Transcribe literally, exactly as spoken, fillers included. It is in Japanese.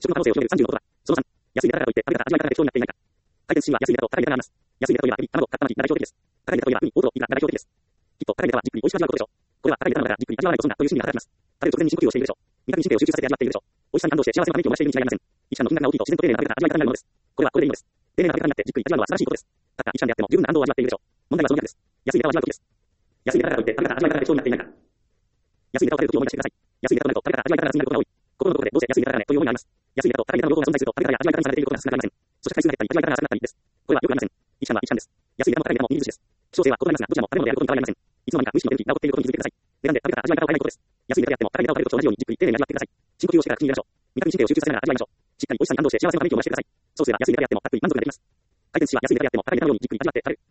食の可能性を広げるさんじゅうのことは、そのさん、安いネタだからといって食べ方味わい方で貴重になっていないか。回転寿司には安いネタと高いネタがあります。安いネタといえばエビ、卵、カッタマチが代表的です。高いネタといえばウニ、オートロ、イカが代表的です。きっと高いネタはじっくり美味しく味わうことでしょう。これは高いネタなのだからじっくり味わわないと損だという心理が働きます。食べる直前に深呼吸をしているでしょう。味覚に神経を集中させて味わっているでしょう。美味しさに感動して幸せのため息を漏らしているに違いありません。一貫の金額が大きいと自然と丁寧な食べ方、味わい方になるものです。これはこれでいいのです。丁寧な食べ方になってじっくり味わうのは素晴らしいことです。たった一貫であっても十分な感動を味わっているでしょう。問題はその逆です。安いネタを味わうときです。安いネタだからといって食べ方、味わい方が適当になっていないか。安いネタを食べるときを思い出してください。安いネタとなると食べ方、味わい方が進んでいることが多い。心のどこかでどうせ安いネタだからねという思いがあります。安いネタと高いネタの両方が存在すると食べ方や味わい方にされていることが少なくなりません。そして回数が減ったり味わい方が少なくなったりです。これはよくありません。一貫は一貫です。安いネタも高いネタも握り寿司です。希少性は異なりますが、どちらも食べ物であることに変わりありません。いつの間にか無意識の手抜きが起こっていることに気づいてください。値段で食べ方、味わい方を変えないことです。安いネタであっても高いネタを食べるときと同じようにじっくり丁寧に味わってください。深呼吸をしてから口に入れましょう。味覚に神経を集中させながら味わいましょう。しっかり美味しさに感動して幸せのため息を漏らしてください。そうすれば安いネタであってもたっぷり満足ができます。回転寿司は安いネタであっても高いネタのようにじっくり味わって食べる。